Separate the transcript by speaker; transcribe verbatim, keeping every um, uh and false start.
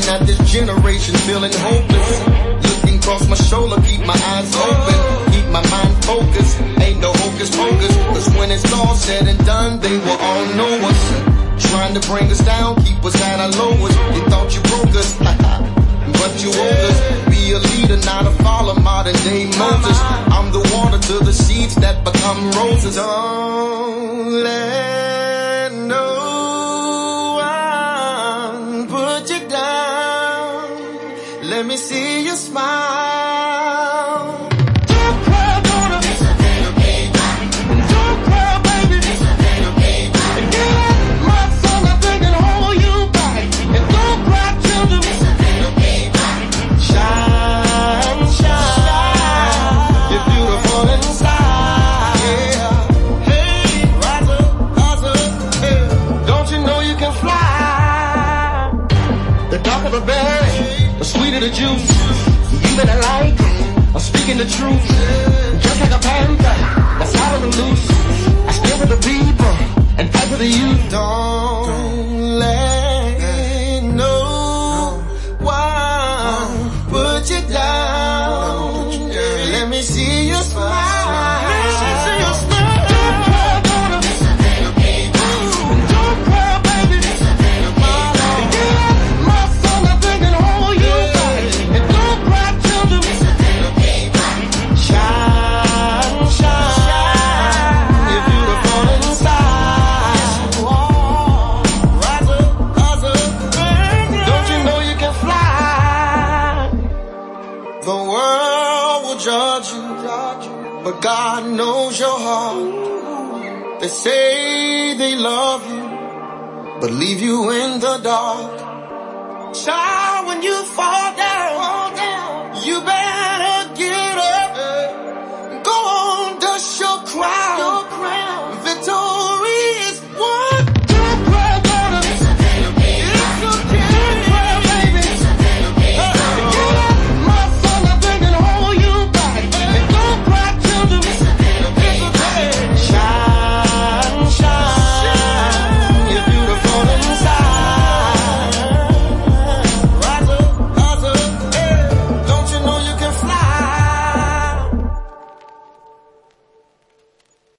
Speaker 1: at this generation feeling hopeless. Looking across my shoulder, keep my eyes open, keep my mind focused. Ain't no hocus pocus, cause when it's all said and done, they will all know us. Trying to bring us down, keep us at our lowest. You thought you broke us, but you owed us. Be a leader, not a follower, modern day Moses. I'm the water to the seeds that become roses. Don't let no one put you down. Let me see you smile. Don't cry, daughter. It's a little baby. Don't cry, baby. It's a little baby. And get up, my son, I think and hold you back. And don't cry, children. It's a little baby. Shine, shine. You're beautiful inside. Yeah. Hey, rise up, rise up. Hey. Don't you know you can fly? The darker the berry, the sweeter the juice. You better like, I'm speaking the truth. Just like a panther, that's out on the loose. I stand for the people and fight for the youth. Don't let no one put you down. Let me see you smile. Let me see you smile. Don't cry, daughter. It's a little baby. Don't cry, baby. It's a little baby. And get up, my son, I think and hold you back. And don't cry, children. It's a little baby. Shine, shine. You're beautiful inside. Rise up, rise up. Don't you know you can fly? The world will judge you, but God knows your heart. They say they love you, but leave you in the dark. Child, when you fall down,